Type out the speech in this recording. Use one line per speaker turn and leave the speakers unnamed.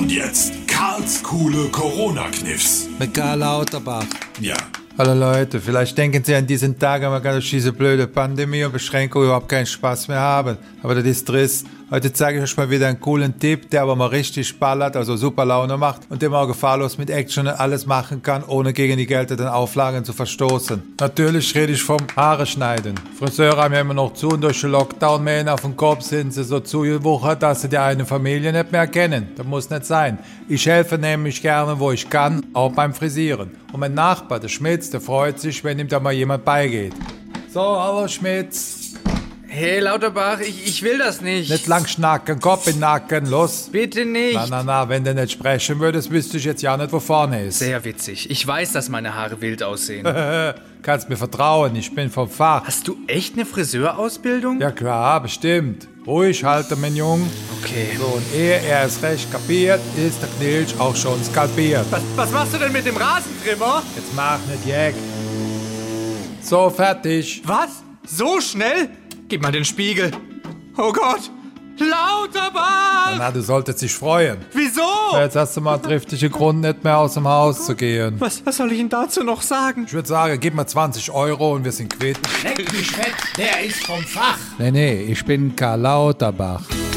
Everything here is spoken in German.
Und jetzt Karls coole Corona-Kniffs.
Mit Karl Lauterbach.
Ja.
Hallo Leute, vielleicht denken Sie an diesen Tag, man kann durch diese blöde Pandemie und Beschränkung überhaupt keinen Spaß mehr haben. Aber das ist trist. Heute zeige ich euch mal wieder einen coolen Tipp, der aber mal richtig ballert, also super Laune macht und den man auch gefahrlos mit Action und alles machen kann, ohne gegen die geltenden Auflagen zu verstoßen. Natürlich rede ich vom Haare schneiden. Friseure haben ja immer noch zu und durch den Lockdown-Mähen auf dem Kopf sind sie so zugewuchert, dass sie die eine Familie nicht mehr kennen. Das muss nicht sein. Ich helfe nämlich gerne, wo ich kann, auch beim Frisieren. Und mein Nachbar, der Schmitz, der freut sich, wenn ihm da mal jemand beigeht. So, hallo Schmitz.
Hey Lauterbach, ich will das nicht.
Nicht lang schnacken, Kopf in den Nacken, los.
Bitte nicht.
Na, wenn du nicht sprechen würdest, wüsste ich jetzt ja nicht, wo vorne ist.
Sehr witzig. Ich weiß, dass meine Haare wild aussehen.
Kannst mir vertrauen, ich bin vom Fach.
Hast du echt eine Friseurausbildung?
Ja klar, bestimmt. Ruhig halten, mein Junge.
Okay.
So, und ehe er es recht kapiert, ist der Knilch auch schon skalpiert.
Was machst du denn mit dem Rasentrimmer?
Jetzt mach nicht Jäg. So, fertig.
Was? So schnell? Gib mal den Spiegel. Oh Gott. Lauterbach!
Na, du solltest dich freuen.
Wieso?
Jetzt hast du mal triftige Grund, nicht mehr aus dem Haus zu gehen.
Was soll ich denn dazu noch sagen?
Ich würde sagen, gib mal 20 € und wir sind quitt.
Leck mich fett, der ist vom Fach.
Nee, ich bin Karl Lauterbach.